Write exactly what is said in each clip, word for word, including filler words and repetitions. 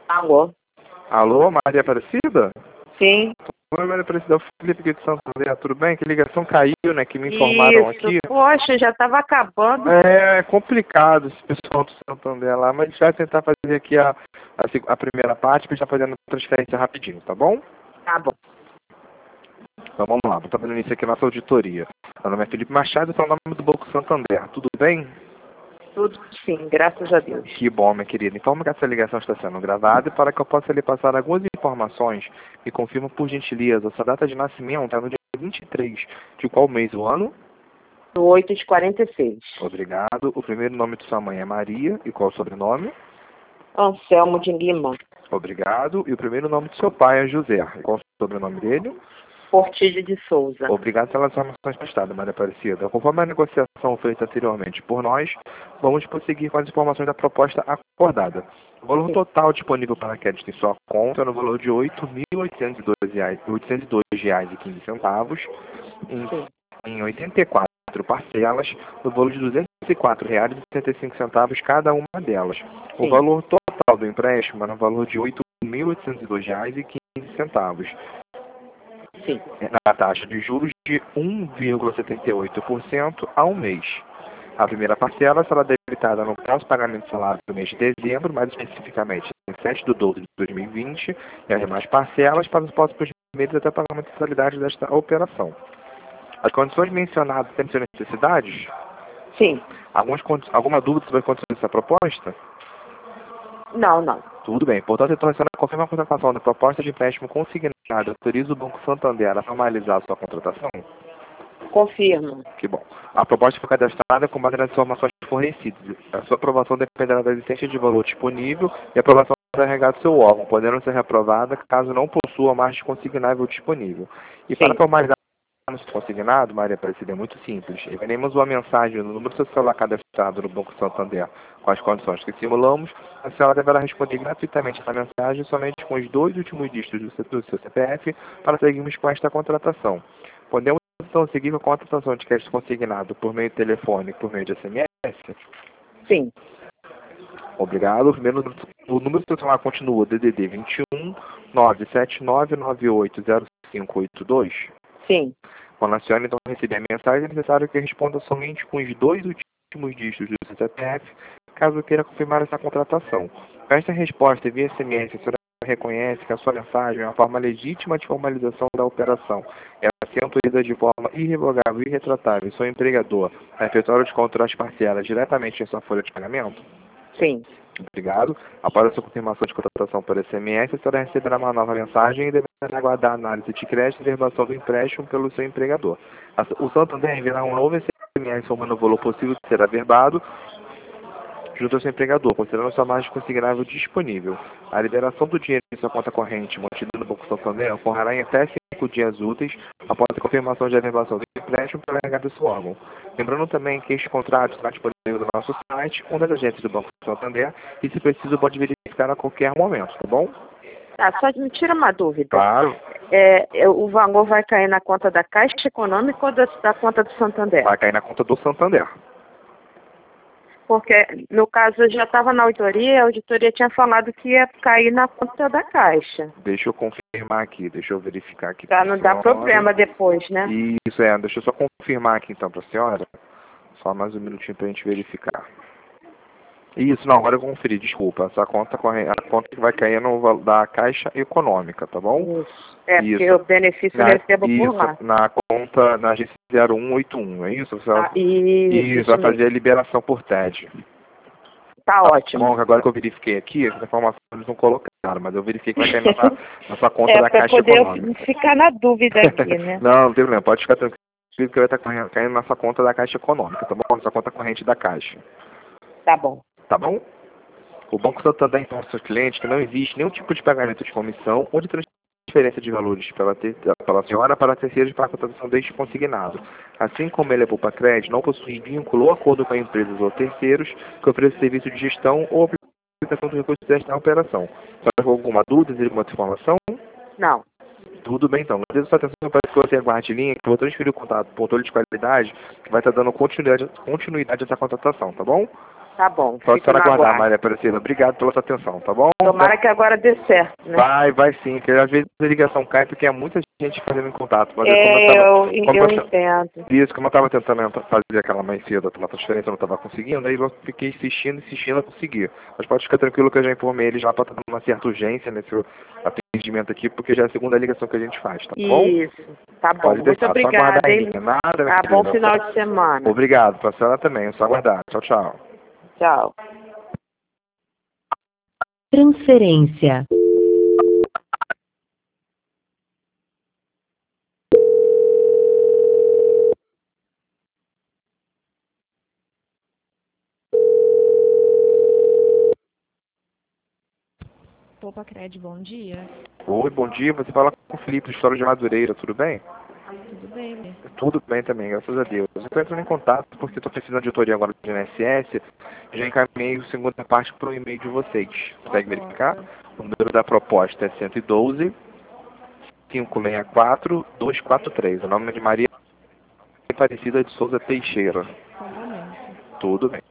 Alô? Alô, Maria Aparecida? Sim. Oi, Maria Aparecida, é o Felipe aqui de Santo André, tudo bem? Que ligação caiu, né, que me informaram Isso. aqui. Poxa, já estava acabando. É, é complicado esse pessoal do Santo André lá, mas a gente vai tentar fazer aqui a, a, seg- a primeira parte, pra gente tá fazendo a transferência rapidinho, tá bom? Tá bom. Então vamos lá, vou estar dando início aqui a nossa auditoria. Meu nome é Felipe Machado, esse é o nome do Banco Santander, tudo bem? Tudo sim, graças a Deus. Que bom, minha querida. Informo que essa ligação está sendo gravada e para que eu possa lhe passar algumas informações, me confirma por gentileza, sua data de nascimento é no dia vinte e três de qual mês do ano? Do oito de quarenta e seis. Obrigado. O primeiro nome de sua mãe é Maria e qual o sobrenome? Anselmo de Lima. Obrigado. E o primeiro nome de seu pai é José. E qual o sobrenome dele? Portilho de Souza. Obrigado pelas informações prestadas, Maria Aparecida. Conforme a negociação feita anteriormente por nós, vamos prosseguir com as informações da proposta acordada. O valor Sim. total disponível para crédito em sua conta é no valor de oito mil oitocentos e dois reais e quinze centavos, em, Sim. em oitenta e quatro parcelas, no valor de duzentos e quatro reais e setenta e cinco centavos cada uma delas. O Sim. valor total do empréstimo é no valor de oito mil oitocentos e dois reais e quinze centavos. Sim. Na taxa de juros de um vírgula setenta e oito por cento ao mês. A primeira parcela será debitada no prazo de pagamento de salário do mês de dezembro, mais especificamente em sete de doze de dois mil e vinte, e as demais parcelas para os próximos meses até o pagamento da totalidade desta operação. As condições mencionadas têm suas necessidades? Sim. Algumas, condi- alguma dúvida sobre as condições dessa proposta? Não, não. Tudo bem. Portanto, então, a senhora confirma a contratação da proposta de empréstimo consignado. Autoriza o Banco Santander a formalizar a sua contratação? Confirmo. Que bom. A proposta foi cadastrada com base nas informações fornecidas. A sua aprovação dependerá da existência de valor disponível e a aprovação da regada do seu órgão, podendo ser reprovada caso não possua margem consignável disponível. E para Sim. formalizar o consignado, Maria Aparecida, é muito simples. Enviaremos uma mensagem no número do seu celular cadastrado no Banco Santander com as condições que simulamos. A senhora deverá responder gratuitamente essa mensagem somente com os dois últimos dígitos do seu do seu C P F para seguirmos com esta contratação. Podemos então seguir com a contratação de crédito consignado por meio de telefone e por meio de S M S? Sim. Obrigado. O, primeiro, o número do seu celular continua D D D vinte e um, nove sete nove nove oito zero cinco oito dois. Sim. Quando a senhora então receber a mensagem, é necessário que responda somente com os dois últimos dígitos do seu C P F, caso queira confirmar essa contratação. Com esta resposta via S M S, a senhora reconhece que a sua mensagem é uma forma legítima de formalização da operação. Ela se autoriza de forma irrevogável e irretratável seu empregador a efetuar o desconto das parcelas diretamente em sua folha de pagamento? Sim. Obrigado. Após a sua confirmação de contratação por S M S, a senhora receberá uma nova mensagem e deverá aguardar a análise de crédito e verbação do empréstimo pelo seu empregador. A- O Santander enviará um novo S M S informando o valor possível de ser averbado junto ao seu empregador, considerando sua margem consignável disponível. A liberação do dinheiro em sua conta corrente mantida no Banco Santander ocorrerá em até cinco dias úteis após a confirmação de averbação do empréstimo pela encarregado do seu órgão. Lembrando também que este contrato está disponível no nosso site, uma das agências do Banco Santander, e se preciso pode verificar a qualquer momento, tá bom? Tá, só me tira uma dúvida. Claro, É, é, o valor vai cair na conta da Caixa Econômica ou da, da conta do Santander? vai cair na conta do Santander. Porque, no caso, eu já estava na auditoria, a auditoria tinha falado que ia cair na conta da Caixa. Deixa eu confirmar aqui, deixa eu verificar aqui. Pra pra não dar senhora. problema depois, né? Isso, é, deixa eu só confirmar aqui então para a senhora. Só mais um minutinho para a gente verificar. Isso, não, agora eu conferi, desculpa. Essa conta, corre- a conta que vai cair no val- da Caixa Econômica, tá bom? Isso. É, porque Isso. o benefício eu Na, recebo por isso, lá. na conta, na agência zero um oito um, é isso? Você Ah, isso, isso, isso vai fazer mesmo. a liberação por T E D. Tá Tá ótimo. bom, agora que eu verifiquei aqui, essa informação eles não colocaram, mas eu verifiquei que vai cair na, sua- na sua conta É, da para Caixa poder eu Econômica. ficar na dúvida aqui, né? Não, não tem problema, pode ficar tranquilo que vai estar correndo- caindo na sua conta da Caixa Econômica, tá bom? Na sua conta corrente da Caixa, Tá bom. tá bom? O Banco Santander informa aos seus clientes que não existe nenhum tipo de pagamento de comissão ou de transferência de valores pela, ter, pela senhora para terceiros para a contratação deste consignado. Assim como ele é poupa crédito, não possui vínculo ou acordo com empresas ou terceiros que ofereçam serviço de gestão ou aplicação do recurso desta operação. Só com alguma dúvida, deseja alguma informação? Não. Tudo bem, então. Agradeço a sua atenção para que você aguarde em linha, que eu vou transferir o contato para o controle de qualidade, que vai estar dando continuidade, continuidade a essa contratação, tá bom? Tá bom. Só a Fico senhora no aguardar, aguardo. Maria Aparecida. Obrigado pela sua atenção, tá bom? Tomara que agora dê certo, né? Vai, vai sim, porque às vezes a ligação cai porque há muita gente fazendo em contato. Mas É, como eu tava, eu, como eu eu, entendo. isso, como eu estava tentando entrar- fazer aquela mais cedo, a transferência eu não estava conseguindo, aí eu fiquei insistindo, insistindo a conseguir. Mas pode ficar tranquilo que eu já informei eles lá para dar uma certa urgência nesse atendimento aqui, porque já é a segunda ligação que a gente faz, tá bom? Isso. Tá bom. Pode Muito deixar, só obrigada, aguardar hein? aí. Nada, minha Tá, bom querida. final de semana. Obrigado, para a senhora também, só aguardar. Tchau, tchau. Tchau. Transferência. Poupa Cred, bom dia. Oi, bom dia, você fala com o Felipe, do História de Madureira, tudo bem? Tudo bem, né? Tudo bem também, graças a Deus. Eu estou entrando em contato porque estou precisando de auditoria agora do I N S S. Já encaminhei a segunda parte para o e-mail de vocês. Consegue verificar? O número da proposta é cento e doze, cinco seis quatro, dois quatro três. O nome é de Maria Aparecida de Souza Teixeira. Só um momento. Tudo bem.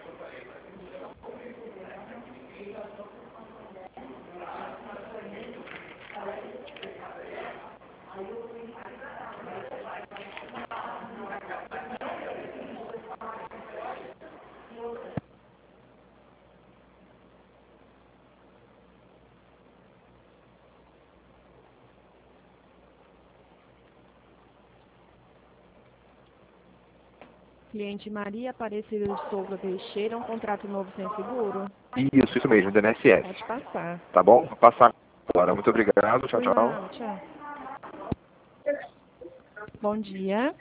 Cliente Maria Aparecida de Souza Teixeira, um contrato novo sem seguro? Isso, isso mesmo, do I N S S. Pode passar. Tá bom? Vou passar agora. Muito obrigado. Tchau, Por tchau. nada, tchau. Bom dia.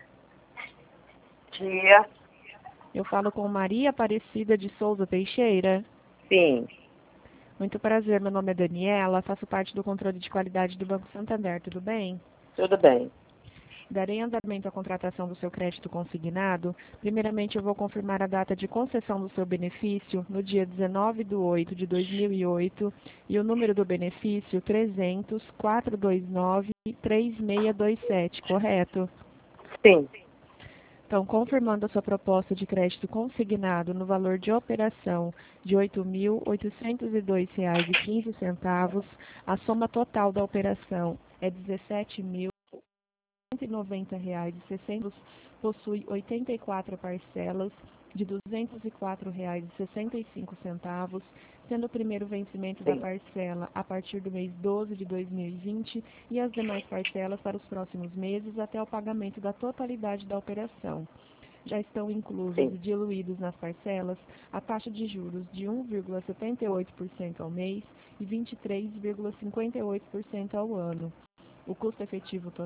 Dia. Eu falo com Maria Aparecida de Souza Teixeira. Sim. Muito prazer, meu nome é Daniela, faço parte do controle de qualidade do Banco Santander, tudo bem? Tudo bem. Darei andamento à contratação do seu crédito consignado. Primeiramente, eu vou confirmar a data de concessão do seu benefício no dia dezenove de oito de dois mil e oito e o número do benefício trezentos, quatrocentos e vinte e nove, três seis dois sete, correto? Sim. Então, confirmando a sua proposta de crédito consignado no valor de operação de oito mil oitocentos e dois reais e quinze centavos, a soma total da operação é dezessete mil cento e noventa reais e sessenta centavos, possui oitenta e quatro parcelas de duzentos e quatro reais e sessenta e cinco centavos, sendo o primeiro vencimento da Sim. parcela a partir do mês doze de dois mil e vinte e as demais parcelas para os próximos meses até o pagamento da totalidade da operação. Já estão inclusos Sim. e diluídos nas parcelas a taxa de juros de um vírgula setenta e oito por cento ao mês e vinte e três vírgula cinquenta e oito por cento ao ano. O custo efetivo total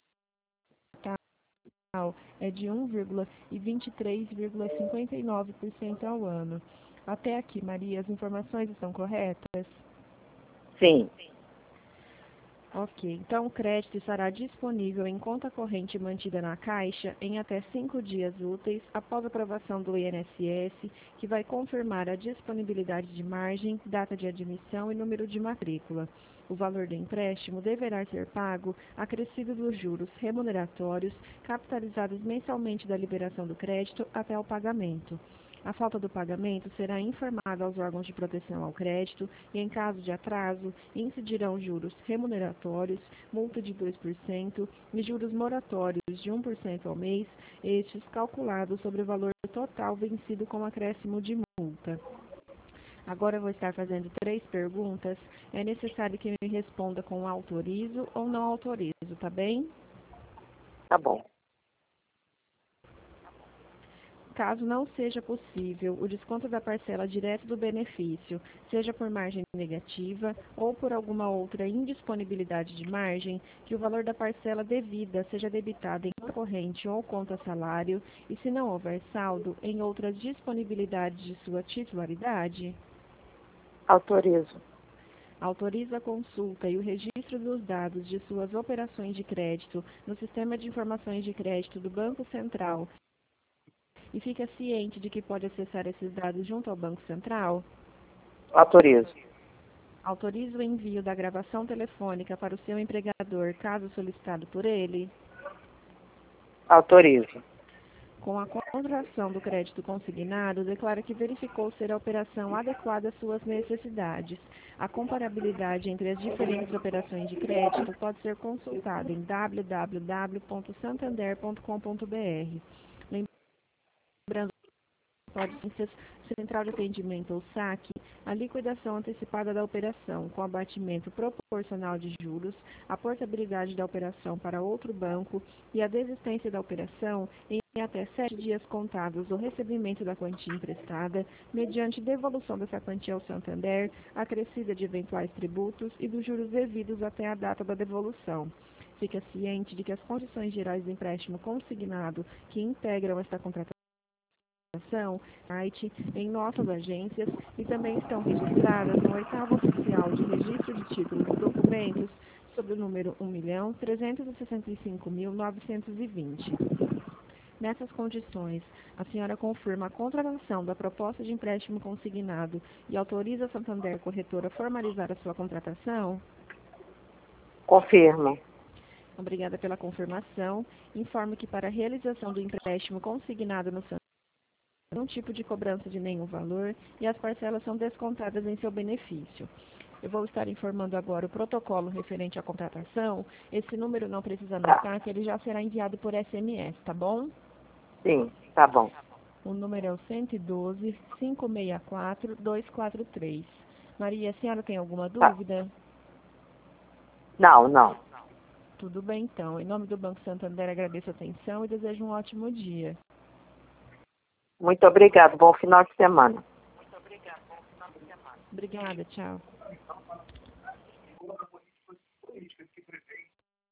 é de um vírgula vinte e três vírgula cinquenta e nove por cento ao ano. Até aqui, Maria, as informações estão corretas? Sim. Ok, então o crédito estará disponível em conta corrente mantida na Caixa em até cinco dias úteis após a aprovação do I N S S, que vai confirmar a disponibilidade de margem, data de admissão e número de matrícula. O valor do empréstimo deverá ser pago acrescido dos juros remuneratórios capitalizados mensalmente da liberação do crédito até o pagamento. A falta do pagamento será informada aos órgãos de proteção ao crédito e, em caso de atraso, incidirão juros remuneratórios, multa de dois por cento e juros moratórios de um por cento ao mês, estes calculados sobre o valor total vencido com acréscimo de multa. Agora eu vou estar fazendo três perguntas. É necessário que me responda com autorizo ou não autorizo, tá bem? Tá bom. Caso não seja possível o desconto da parcela direto do benefício, seja por margem negativa ou por alguma outra indisponibilidade de margem, que o valor da parcela devida seja debitado em conta corrente ou conta salário e, se não houver saldo, em outras disponibilidades de sua titularidade. Autorizo. Autoriza a consulta e o registro dos dados de suas operações de crédito no Sistema de Informações de Crédito do Banco Central e fica ciente de que pode acessar esses dados junto ao Banco Central? Autorizo. Autoriza o envio da gravação telefônica para o seu empregador, caso solicitado por ele? Autorizo. Com a contratação do crédito consignado, declara que verificou ser a operação adequada às suas necessidades. A comparabilidade entre as diferentes operações de crédito pode ser consultada em w w w ponto santander ponto com ponto b r. Lembrando que pode ser central de atendimento ou saque, a liquidação antecipada da operação, com abatimento proporcional de juros, a portabilidade da operação para outro banco e a desistência da operação em até sete dias contados do recebimento da quantia emprestada, mediante devolução dessa quantia ao Santander, acrescida de eventuais tributos e dos juros devidos até a data da devolução. Fica ciente de que as condições gerais do empréstimo consignado que integram esta contratação site em nossas agências e também estão registradas no oitavo oficial de registro de títulos e documentos sob o número um milhão trezentos e sessenta e cinco mil novecentos e vinte. Nessas condições, a senhora confirma a contratação da proposta de empréstimo consignado e autoriza a Santander Corretora a formalizar a sua contratação? Confirmo. Obrigada pela confirmação. Informo que para a realização do empréstimo consignado no Santander, não há tipo de cobrança de nenhum valor e as parcelas são descontadas em seu benefício. Eu vou estar informando agora o protocolo referente à contratação. Esse número não precisa anotar, que ele já será enviado por S M S, tá bom? Sim, tá bom. O número é o cento e doze, cinco seis quatro, dois quatro três. Maria, a senhora tem alguma dúvida? Não, não. Tudo bem, então. Em nome do Banco Santander, agradeço a atenção e desejo um ótimo dia. Muito obrigado. Bom final de semana. Obrigada, tchau.